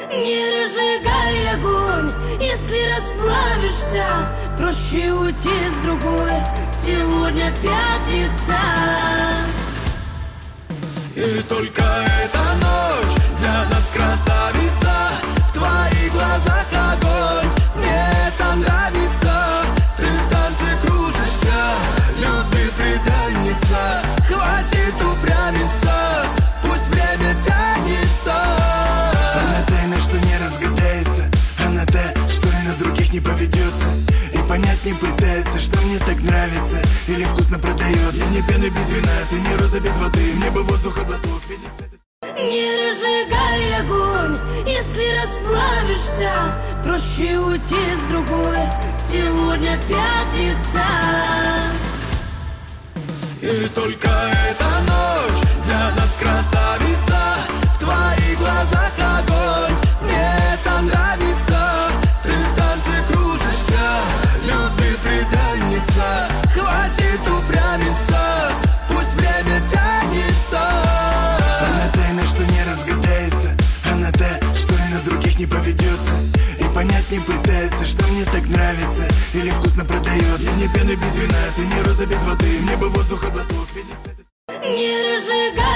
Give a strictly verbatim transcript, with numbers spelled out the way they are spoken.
Не разжигай огонь, если расплавишься, проще уйти с другой. Сегодня пятница, и только эта ночь для нас красавица. В твоих глазах огонь, мне это нравится. Ты в танце кружишься, любви предательница. Хватит упрямиться, пусть время тянется. Она тайна, что не разгадается. Она та, что и на других не поведется. И понять не пытается, что мне так нравится или вкусно продается. Я не пена без вина, ты не роза без воды. Мне бы воздуха глоток, видеть свет. не разжигай огонь, если расплавишься, проще уйти с другой. Сегодня пятница, и только эта ночь для нас красавица. В твоих глазах огонь, мне это нравится. Ты в танце кружишься, любви предательница. Хватит упрямиться, пусть время тянется. Она тайна, что не разгадается. Она та, что и на других не поведется. И понять не пытается, что мне так нравится или вкусно продается. Я не пена без вина, ты не роза без воды. Мне бы воздуха глоток, видеть свет. не разжигай